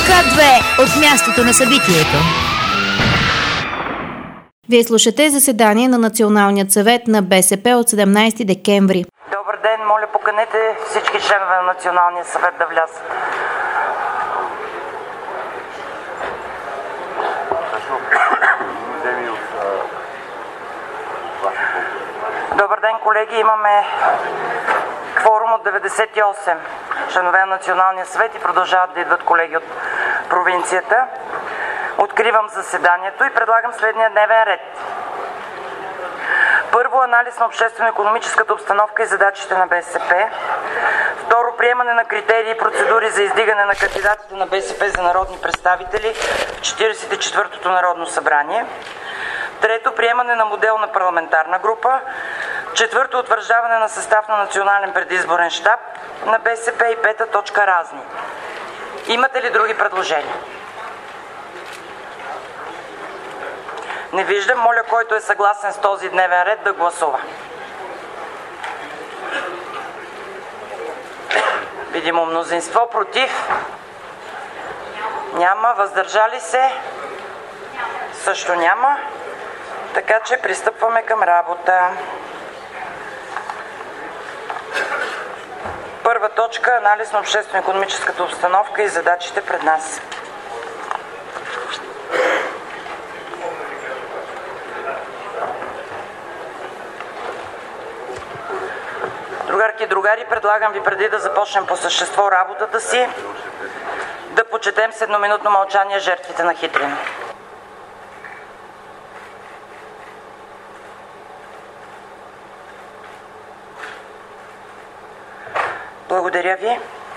К2 от мястото на събитието. Вие слушате заседание на Националният съвет на БСП от 17 декември. Добър ден, моля поканете всички членове на Националния съвет да влязат. Добър ден, колеги, имаме кворум от 98 членове на Националния съвет и продължават да идват колеги от провинцията. Откривам заседанието и предлагам следния дневен ред. Първо, анализ на обществено-икономическата обстановка и задачите на БСП. Второ, приемане на критерии и процедури за издигане на кандидатите на БСП за народни представители в 44-тото Народно събрание. Трето, приемане на модел на парламентарна група. Четвърто, утвърждаване на състав на национален предизборен щаб на БСП. И пета точка, разни. Имате ли други предложения? Не виждам. Моля, който е съгласен с този дневен ред, да гласува. Видимо мнозинство. Против? Няма. Въздържали се? Също няма. Така че пристъпваме към работа. Първа точка – анализ на обществено-икономическата обстановка и задачите пред нас. Другарки и другари, предлагам ви преди да започнем по същество работата си, да почетем с едноминутно мълчание жертвите на Хитрино. Благодаря ви.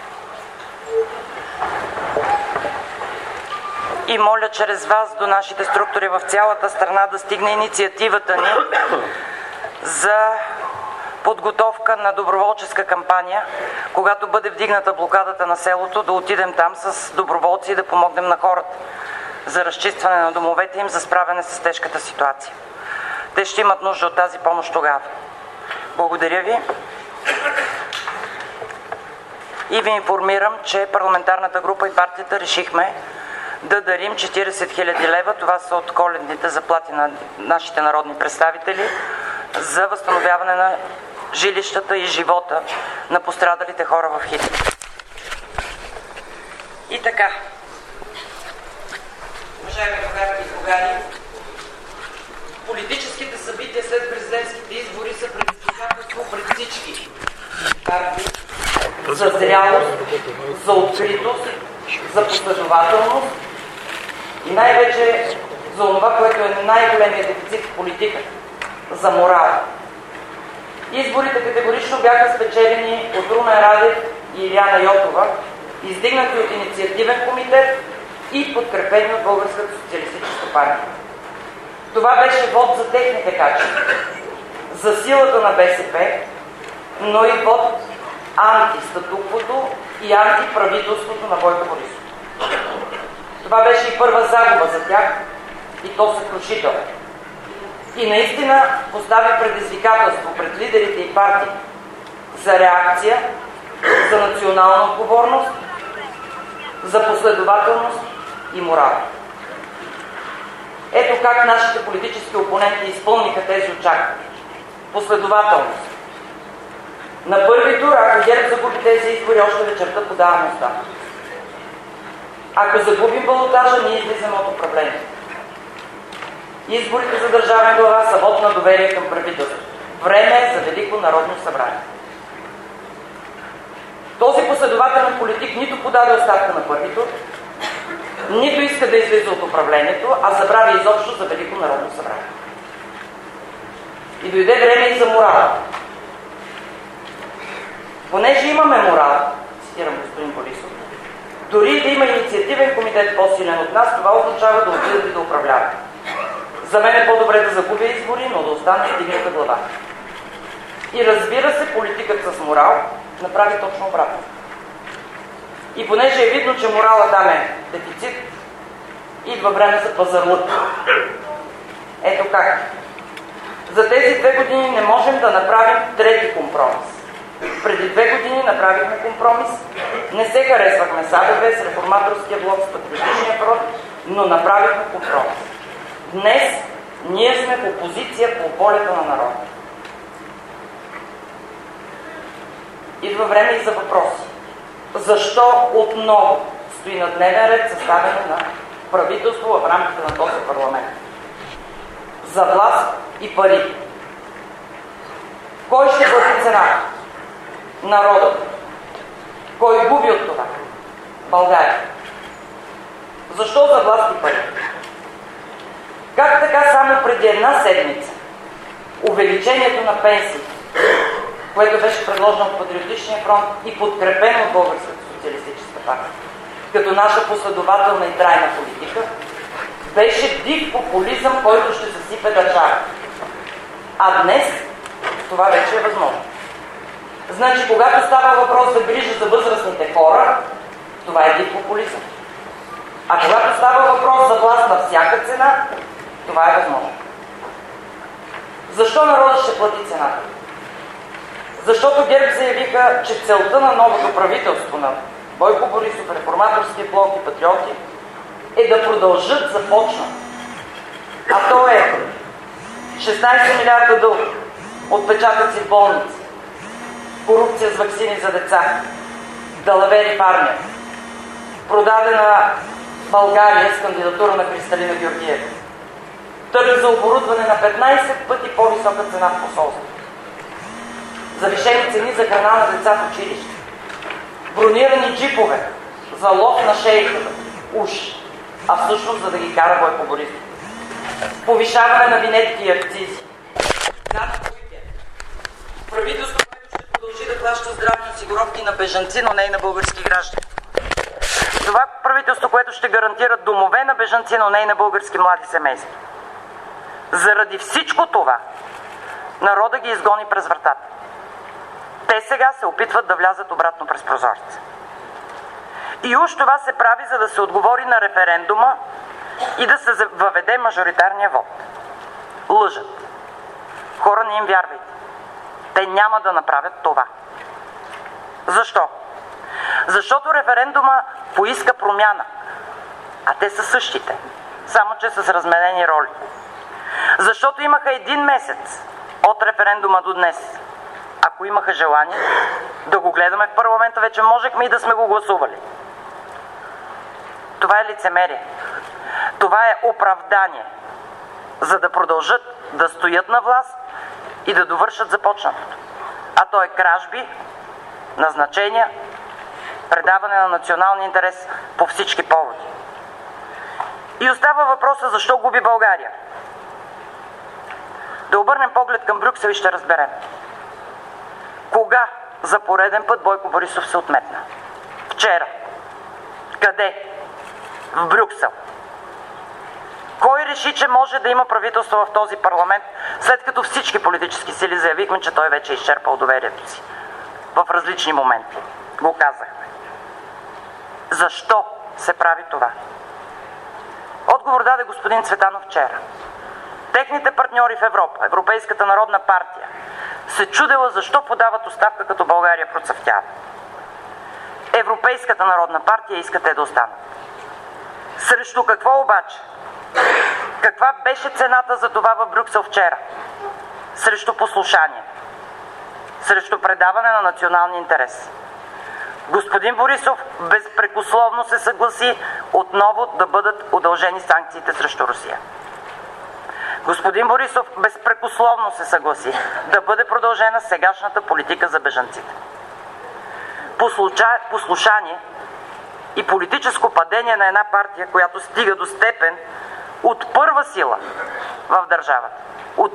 И моля чрез вас до нашите структури в цялата страна да стигне инициативата ни за подготовка на доброволческа кампания, когато бъде вдигната блокадата на селото, да отидем там с доброволци и да помогнем на хората за разчистване на домовете им, за справяне с тежката ситуация. Те ще имат нужда от тази помощ тогава. Благодаря ви. И ви информирам, че парламентарната група и партията решихме да дарим 40 000 лева. Това са от коледните заплати на нашите народни представители за възстановяване на жилищата и живота на пострадалите хора в Хитрино. И така, уважаеми другарки и другари, политическите събития след президентските избори са предизвикателство пред всички партии за зрялост, за откритост, за последователност и най-вече за това, което е най-големият дефицит в политиката – за морал. Изборите категорично бяха спечелени от Румен Радев и Илияна Йотова, издигнати от инициативен комитет и подкрепени от Българската социалистическа партия. Това беше вод за техните качества, за силата на БСП, но и вод антистатуквото и антиправителството на Бойко Борисов. Това беше и първа загуба за тях, и то съкрушително. И наистина постави предизвикателство пред лидерите и партии за реакция, за национална отговорност, за последователност и морал. Ето как нашите политически опоненти изпълниха тези очаквания. Последователност. На първи тур, ако ГЕРБ загуби тези избори, още вечерта подаваме оставка. Ако загубим балотажа, ние излизаме от управлението. Изборите за държавен глава са вот на доверие към правителството. Време е за Велико народно събрание. Този последователен политик нито подаде оставка на първи тур, нито иска да излиза от управлението, а забрави изобщо за Велико народно събрание. И дойде време и за морал. Понеже имаме морал, цитирам господин Борисов, дори да има инициативен комитет по-силен от нас, това означава да отидат и да управляват. За мен е по-добре да загубя избори, но да остане и дигната глава. И разбира се, политиката с морал направи точно обратно. И понеже е видно, че морала там е дефицит, идва време за пазарлък. Ето как. За тези 2 години не можем да направим трети компромис. Преди 2 години направихме компромис. Не се харесвахме с АБВ, с Реформаторския блок, с Патриотичния фронт, но направихме компромис. Днес ние сме в опозиция по волята на народа. Идва време и за въпроси. Защо отново стои на дневен ред съставяне на правителство в рамките на този парламент? За власт и пари. Кой ще плати цената? Народът. Кой губи от това? България. Защо за власт и пари? Как така само преди една седмица увеличението на пенсии, което беше предложено от Патриотичния фронт и подкрепено от Българската социалистическа партия, като наша последователна и трайна политика, беше див популизъм, който ще съсипе държава. А днес това вече е възможно. Значи, когато става въпрос за грижа за възрастните хора, това е див популизъм. А когато става въпрос за власт на всяка цена, това е възможно. Защо народът ще плати цената? Защото ГЕРБ заявиха, че целта на новото правителство на Бойко Борисов, Реформаторския блок и Патриоти е да продължат започнат. А то е 16 милиарда дълг, отпечатъци в болници, корупция с ваксини за деца, далавери в армия, продадена България с кандидатура на Кристалина Георгиева, търг за оборудване на 15 пъти по-висока цена в посолството, завишени цени за храна на деца в училище, бронирани джипове за лов на шейката, уж, а всъщност за да ги кара Бойко Борисов, повишаване на винетки и акцизи, правителство, което ще продължи да плаща здравни осигуровки на бежанци, но не и на български граждани. Това правителство, което ще гарантира домове на бежанци, но не и на български млади семейства. Заради всичко това, народа ги изгони през вратата. Те сега се опитват да влязат обратно през прозореца. И уж това се прави, за да се отговори на референдума и да се въведе мажоритарния вод. Лъжат. Хора, не им вярвайте. Те няма да направят това. Защо? Защото референдума поиска промяна. А те са същите. Само че с разменени роли. Защото имаха 1 месец от референдума до днес. Ако имаха желание да го гледаме в парламента, вече можехме и да сме го гласували. Това е лицемерие. Това е оправдание, за да продължат да стоят на власт и да довършат започнатото. А то е кражби, назначения, предаване на националния интерес по всички поводи. И остава въпроса, защо губи България? Да обърнем поглед към Брюксел и ще разберем. Кога за пореден път Бойко Борисов се отметна? Вчера. Къде? В Брюксел. Кой реши, че може да има правителство в този парламент, след като всички политически сили заявихме, че той вече е изчерпал доверието си? В различни моменти. Го казахме. Защо се прави това? Отговор даде господин Цветанов вчера. Техните партньори в Европа, Европейската народна партия, се чудела защо подават оставка, като България процъфтява. Европейската народна партия иска те да останат. Срещу какво обаче? Каква беше цената за това в Брюксел вчера? Срещу послушание. Срещу предаване на националния интерес. Господин Борисов безпрекословно се съгласи отново да бъдат удължени санкциите срещу Русия. Господин Борисов безпрекословно се съгласи да бъде продължена сегашната политика за бежанците. Послушание и политическо падение на една партия, която стига до степен от първа сила в държавата, от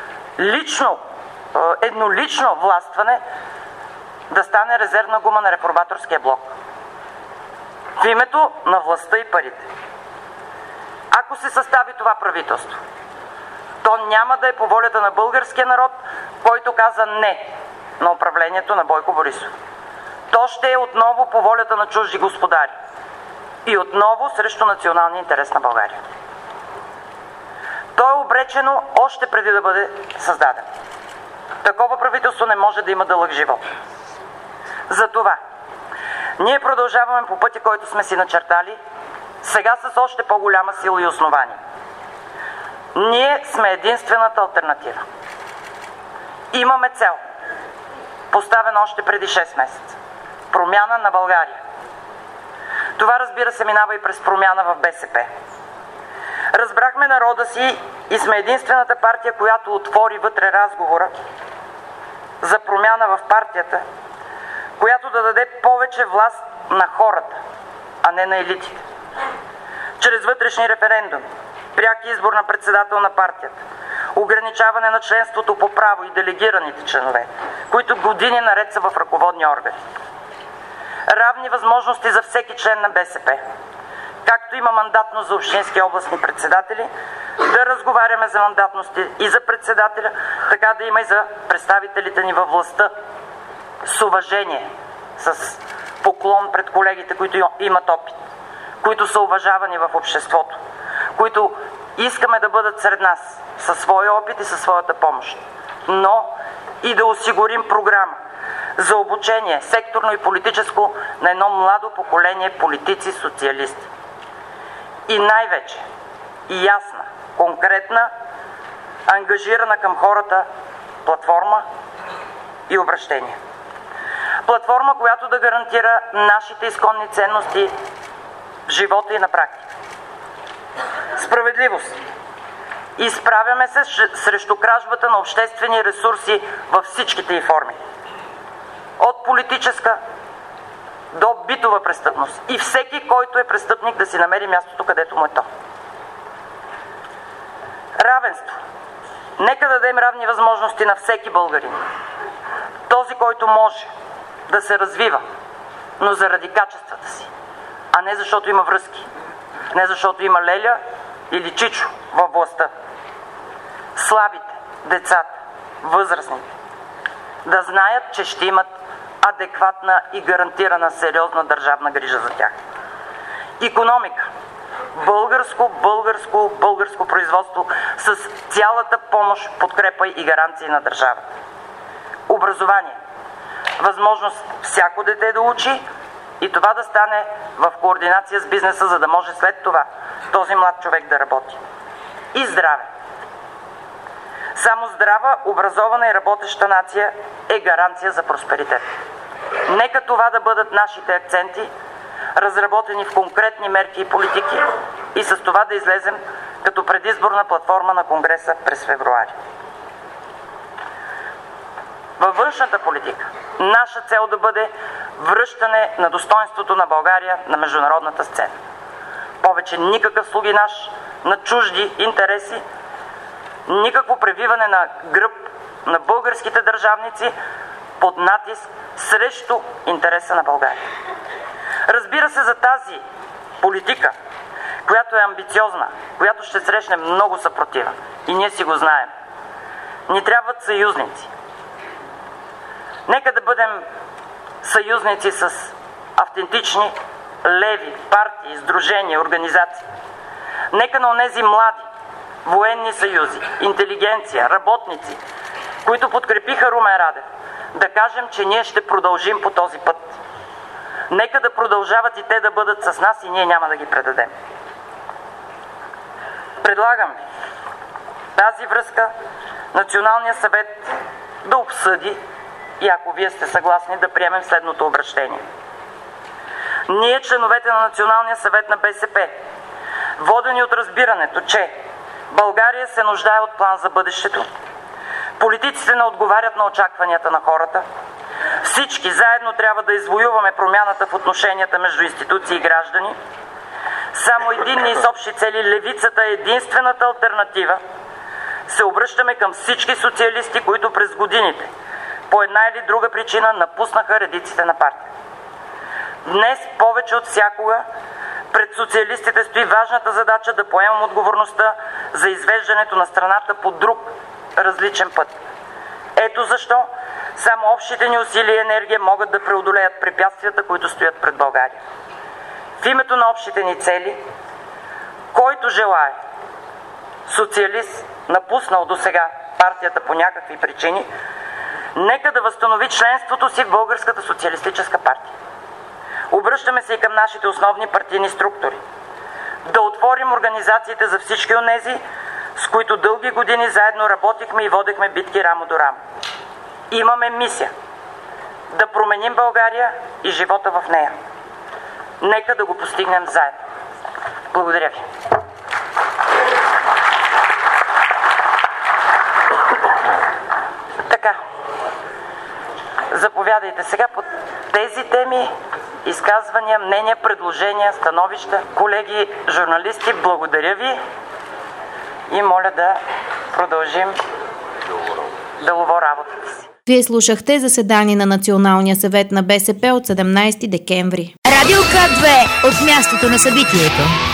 еднолично властване, да стане резервна гума на Реформаторския блок. В името на властта и парите. Ако се състави това правителство, то няма да е по волята на българския народ, който каза не на управлението на Бойко Борисов. То ще е отново по волята на чужди господари. И отново срещу националния интерес на България. То е обречено още преди да бъде създаден. Такова правителство не може да има дълъг живот. Затова ние продължаваме по пътя, който сме си начертали, сега с още по-голяма сила и основание. Ние сме единствената алтернатива. Имаме цел, поставена още преди 6 месеца. Промяна на България. Това, разбира се, минава и през промяна в БСП. Разбрахме народа си и сме единствената партия, която отвори вътре разговора за промяна в партията, която да даде повече власт на хората, а не на елитите. Чрез вътрешни референдуми, пряк избор на председател на партията, ограничаване на членството по право и делегираните членове, които години наред са в ръководни органи. Равни възможности за всеки член на БСП, както има мандатност за общински областни председатели, да разговаряме за мандатности и за председателя, така да има и за представителите ни във властта. С уважение, с поклон пред колегите, които имат опит, които са уважавани в обществото, които искаме да бъдат сред нас със своя опит и със своята помощ. Но и да осигурим програма за обучение, секторно и политическо, на едно младо поколение политици, социалисти. И най-вече и ясна, конкретна, ангажирана към хората платформа и обращение. Платформа, която да гарантира нашите изконни ценности в живота и на практика. Справедливост. Изправяме се срещу кражбата на обществени ресурси във всичките й форми. От политическа до битова престъпност. И всеки, който е престъпник, да си намери мястото, където му е то. Равенство. Нека дадем равни възможности на всеки българин. Този, който може да се развива, но заради качествата си, а не защото има връзки, не защото има леля или чичо във властта. Слабите, децата, възрастните, да знаят, че ще имат адекватна и гарантирана сериозна държавна грижа за тях. Икономика. Българско производство с цялата помощ, подкрепа и гаранции на държавата. Образование. Възможност всяко дете да учи и това да стане в координация с бизнеса, за да може след това този млад човек да работи. И здраве. Само здрава, образована и работеща нация е гаранция за просперитет. Нека това да бъдат нашите акценти, разработени в конкретни мерки и политики, и с това да излезем като предизборна платформа на Конгреса през февруари. Във външната политика наша цел да бъде връщане на достоинството на България на международната сцена. Повече никакъв слугинаж на чужди интереси, никакво превиване на гръб на българските държавници под натиск срещу интереса на България. Разбира се, за тази политика, която е амбициозна, която ще срещне много съпротива, и ние си го знаем, ни трябват съюзници. Нека да бъдем съюзници с автентични леви партии, сдружения, организации. Нека на онези млади военни съюзи, интелигенция, работници, които подкрепиха Румен Радев, да кажем, че ние ще продължим по този път. Нека да продължават и те да бъдат с нас и ние няма да ги предадем. Предлагам тази връзка Националния съвет да обсъди и ако вие сте съгласни, да приемем следното обращение. Ние, членовете на Националния съвет на БСП, водени от разбирането, че България се нуждае от план за бъдещето, политиците не отговарят на очакванията на хората, всички заедно трябва да извоюваме промяната в отношенията между институции и граждани, само единни и с общи цели, левицата е единствената алтернатива, се обръщаме към всички социалисти, които през годините по една или друга причина напуснаха редиците на партия. Днес повече от всякога пред социалистите стои важната задача да поемем отговорността за извеждането на страната по друг, различен път. Ето защо само общите ни усилия и енергия могат да преодолеят препятствията, които стоят пред България. В името на общите ни цели, който желае социалист, напуснал до сега партията по някакви причини, Нека да възстанови членството си в Българската социалистическа партия. Обръщаме се и към нашите основни партийни структури. Да отворим организациите за всички онези, с които дълги години заедно работихме и водехме битки рамо до рамо. Имаме мисия да променим България и живота в нея. Нека да го постигнем заедно. Благодаря ви. Така. Заповядайте сега по тези теми, изказвания, мнения, предложения, становища. Колеги журналисти, благодаря ви и моля да продължим делово работата си. Вие слушахте заседание на Националния съвет на БСП от 17 декември. Радио К2 от мястото на събитието.